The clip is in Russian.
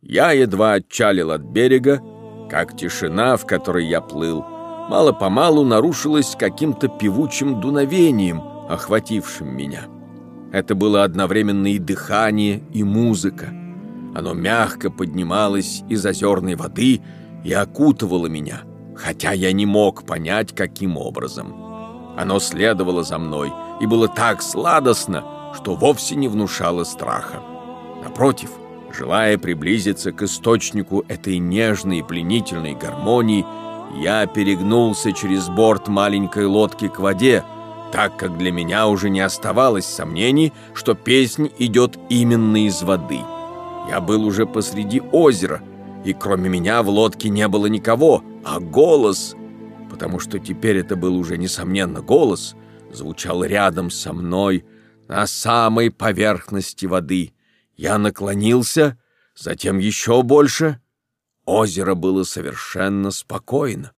Я едва отчалил от берега, как тишина, в которой я плыл, мало-помалу нарушилась каким-то певучим дуновением, охватившим меня. Это было одновременно и дыхание, и музыка. Оно мягко поднималось из озерной воды и окутывало меня, хотя я не мог понять, каким образом. Оно следовало за мной и было так сладостно, что вовсе не внушало страха. Напротив, желая приблизиться к источнику этой нежной и пленительной гармонии, я перегнулся через борт маленькой лодки к воде, так как для меня уже не оставалось сомнений, что песнь идет именно из воды. Я был уже посреди озера, и кроме меня в лодке не было никого, а голос, потому что теперь это был уже, несомненно, голос, звучал рядом со мной на самой поверхности воды. Я наклонился, затем еще больше. Озеро было совершенно спокойно.